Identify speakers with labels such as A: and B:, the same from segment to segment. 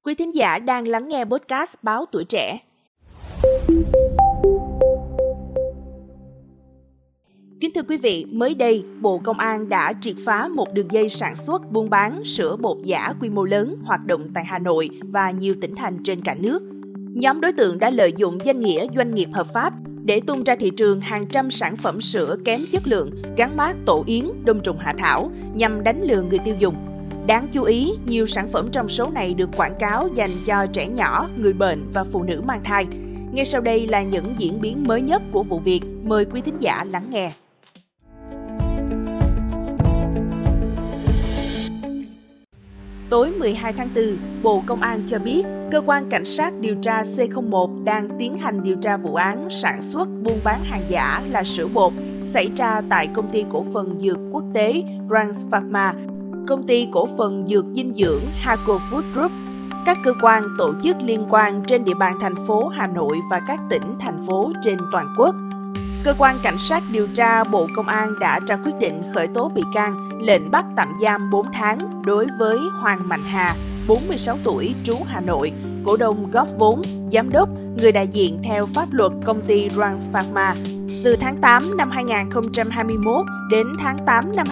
A: Quý thính giả đang lắng nghe podcast Báo Tuổi Trẻ. Kính thưa quý vị, mới đây, Bộ Công an đã triệt phá một đường dây sản xuất buôn bán sữa bột giả quy mô lớn hoạt động tại Hà Nội và nhiều tỉnh thành trên cả nước. Nhóm đối tượng đã lợi dụng danh nghĩa doanh nghiệp hợp pháp để tung ra thị trường hàng trăm sản phẩm sữa kém chất lượng, gắn mác Tổ Yến, Đông trùng hạ thảo nhằm đánh lừa người tiêu dùng. Đáng chú ý, nhiều sản phẩm trong số này được quảng cáo dành cho trẻ nhỏ, người bệnh và phụ nữ mang thai. Ngay sau đây là những diễn biến mới nhất của vụ việc. Mời quý thính giả lắng nghe. Tối 12 tháng 4, Bộ Công an cho biết, Cơ quan Cảnh sát điều tra C01 đang tiến hành điều tra vụ án sản xuất buôn bán hàng giả là sữa bột xảy ra tại Công ty Cổ phần Dược Quốc tế Rand Pharma, Công ty Cổ phần Dược Dinh dưỡng Haco Food Group, các cơ quan tổ chức liên quan trên địa bàn thành phố Hà Nội và các tỉnh, thành phố trên toàn quốc. Cơ quan Cảnh sát điều tra Bộ Công an đã ra quyết định khởi tố bị can, lệnh bắt tạm giam 4 tháng đối với Hoàng Mạnh Hà, 46 tuổi, trú Hà Nội, cổ đông góp vốn, giám đốc, người đại diện theo pháp luật công ty Rand Pharma, từ tháng 8 năm 2021 đến tháng 8 năm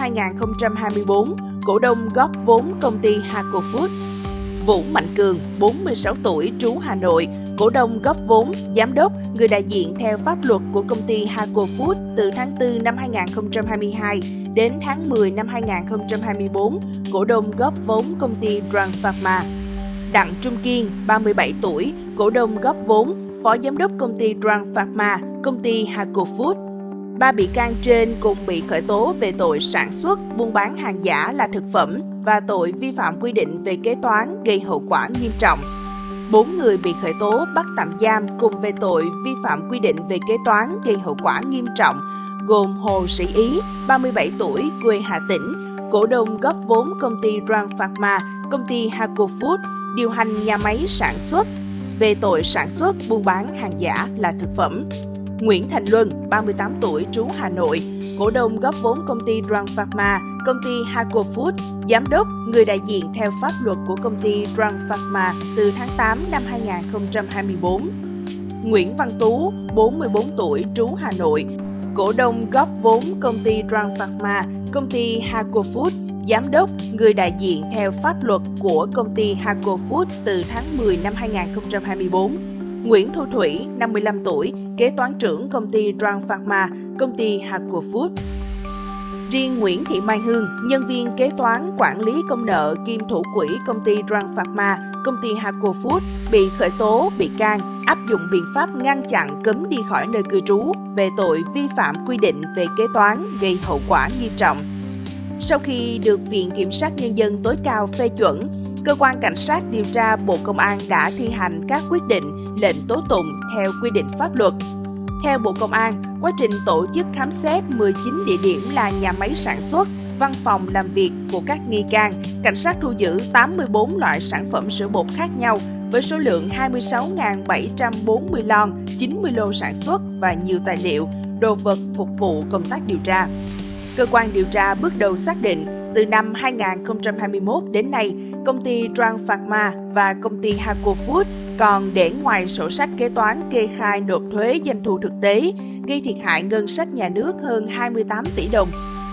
A: 2024, cổ đông góp vốn công ty Haco Food. Vũ Mạnh Cường, 46 tuổi, trú Hà Nội, cổ đông góp vốn, giám đốc, người đại diện theo pháp luật của công ty Haco Food từ tháng 4 năm 2022 đến tháng 10 năm 2024, cổ đông góp vốn công ty Rand Pharma. Đặng Trung Kiên, 37 tuổi, cổ đông góp vốn, phó giám đốc công ty Rand Pharma, công ty Haco Food. 3 bị can trên cùng bị khởi tố về tội sản xuất, buôn bán hàng giả là thực phẩm và tội vi phạm quy định về kế toán gây hậu quả nghiêm trọng. 4 người bị khởi tố bắt tạm giam cùng về tội vi phạm quy định về kế toán gây hậu quả nghiêm trọng, gồm Hồ Sĩ Ý, 37 tuổi, quê Hà Tĩnh, cổ đông góp vốn công ty Rand Pharma, công ty Haco Food, điều hành nhà máy sản xuất, về tội sản xuất, buôn bán hàng giả là thực phẩm. Nguyễn Thành Luân, 38 tuổi, trú Hà Nội, cổ đông góp vốn công ty Rand Pharma, công ty Haco Food, giám đốc, người đại diện theo pháp luật của công ty Rand Pharma từ tháng 8 năm 2024. Nguyễn Văn Tú, 44 tuổi, trú Hà Nội, cổ đông góp vốn công ty Rand Pharma, công ty Haco Food, giám đốc, người đại diện theo pháp luật của công ty Haco Food từ tháng 10 năm 2024. Nguyễn Thu Thủy, 55 tuổi, kế toán trưởng công ty Rand Pharma, công ty Haco Food. Riêng Nguyễn Thị Mai Hương, nhân viên kế toán quản lý công nợ kiêm thủ quỹ công ty Rand Pharma, công ty Haco Food, bị khởi tố bị can, áp dụng biện pháp ngăn chặn cấm đi khỏi nơi cư trú về tội vi phạm quy định về kế toán gây hậu quả nghiêm trọng. Sau khi được Viện Kiểm sát Nhân dân tối cao phê chuẩn, Cơ quan Cảnh sát điều tra Bộ Công an đã thi hành các quyết định, lệnh tố tụng theo quy định pháp luật. Theo Bộ Công an, quá trình tổ chức khám xét 19 địa điểm là nhà máy sản xuất, văn phòng làm việc của các nghi can, cảnh sát thu giữ 84 loại sản phẩm sữa bột khác nhau với số lượng 26.740 lon, 90 lô sản xuất và nhiều tài liệu, đồ vật phục vụ công tác điều tra. Cơ quan điều tra bước đầu xác định, từ năm 2021 đến nay, công ty Rand Pharma và công ty Haco Food còn để ngoài sổ sách kế toán kê khai nộp thuế doanh thu thực tế, gây thiệt hại ngân sách nhà nước hơn 28 tỷ đồng.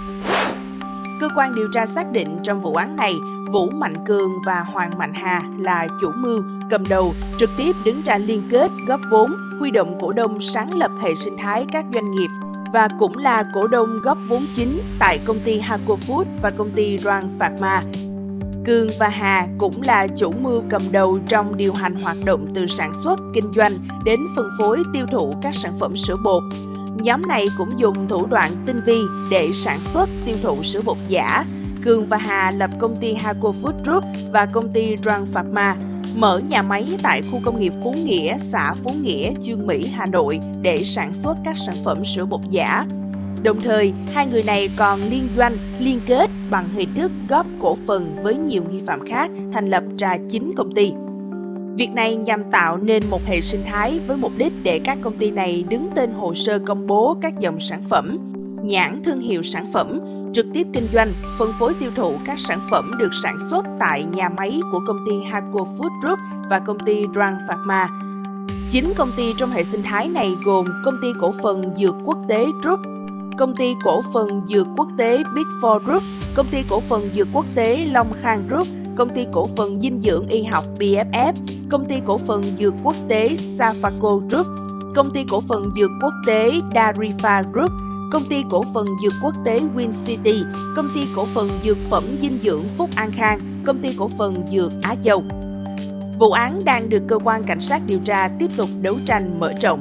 A: Cơ quan điều tra xác định trong vụ án này, Vũ Mạnh Cường và Hoàng Mạnh Hà là chủ mưu, cầm đầu, trực tiếp đứng ra liên kết, góp vốn, huy động cổ đông sáng lập hệ sinh thái các doanh nghiệp và cũng là cổ đông góp vốn chính tại công ty Haco Food và công ty Rand Pharma. Cường và Hà cũng là chủ mưu cầm đầu trong điều hành hoạt động từ sản xuất, kinh doanh đến phân phối tiêu thụ các sản phẩm sữa bột. Nhóm này cũng dùng thủ đoạn tinh vi để sản xuất, tiêu thụ sữa bột giả. Cường và Hà lập công ty Haco Food Group và công ty Rand Pharma, mở nhà máy tại khu công nghiệp Phú Nghĩa, xã Phú Nghĩa, Chương Mỹ, Hà Nội để sản xuất các sản phẩm sữa bột giả. Đồng thời, hai người này còn liên doanh, liên kết bằng hình thức góp cổ phần với nhiều nghi phạm khác, thành lập ra 9 công ty. Việc này nhằm tạo nên một hệ sinh thái với mục đích để các công ty này đứng tên hồ sơ công bố các dòng sản phẩm, nhãn thương hiệu sản phẩm, trực tiếp kinh doanh, phân phối tiêu thụ các sản phẩm được sản xuất tại nhà máy của công ty Haco Food Group và công ty Drang Pharma. 9 công ty trong hệ sinh thái này gồm Công ty cổ phần Dược Quốc tế Group, Công ty cổ phần Dược Quốc tế Big Four Group, Công ty cổ phần Dược Quốc tế Long Khang Group, Công ty cổ phần Dinh dưỡng y học BFF, Công ty cổ phần Dược Quốc tế Safaco Group, Công ty cổ phần Dược Quốc tế Darifa Group, Công ty cổ phần Dược Quốc tế Win City, Công ty cổ phần Dược phẩm dinh dưỡng Phúc An Khang, Công ty cổ phần Dược Á Châu. Vụ án đang được cơ quan cảnh sát điều tra tiếp tục đấu tranh mở rộng.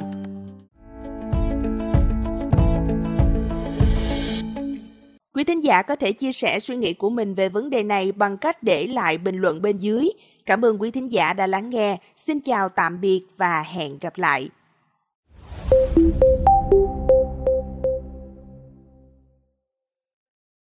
A: Quý thính giả có thể chia sẻ suy nghĩ của mình về vấn đề này bằng cách để lại bình luận bên dưới. Cảm ơn quý thính giả đã lắng nghe. Xin chào tạm biệt và hẹn gặp lại.